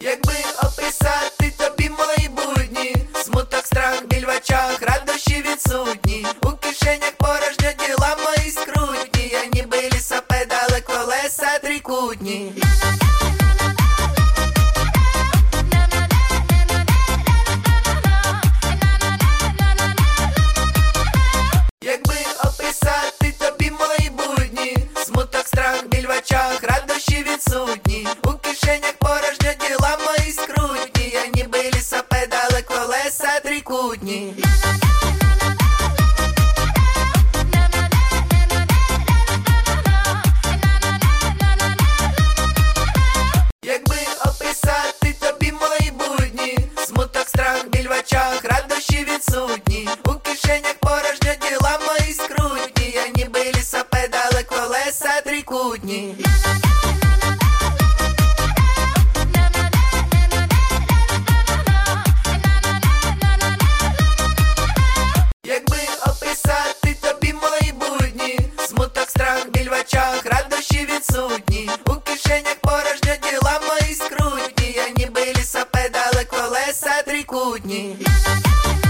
Якби описати тобі мої будні, смуток, страх, біль в очах, радощі відсутні. У кишенях порожньо, діла мої скрутні. Я ніби лісопед, але колеса трикутні. Якби описати тобі мої будні, смуток, страх, біль в очах, радощі відсутні. У кишенях порожньо, діла мої скрутні. Я ніби лісопед, але колеса трикутні. Якби описати тобі мої будні, смуток, страх, біль в очах, радощі відсутні. У кишенях порожньо, діла мої скрутні. Я ніби лісопед, але колеса трикутні. Якби описати тобі мої будні, смуток, страх, біль в очах, радощі відсутні. У кишенях порожньо, діла мої скрутні. Я ніби лісопед, але колеса трикутні.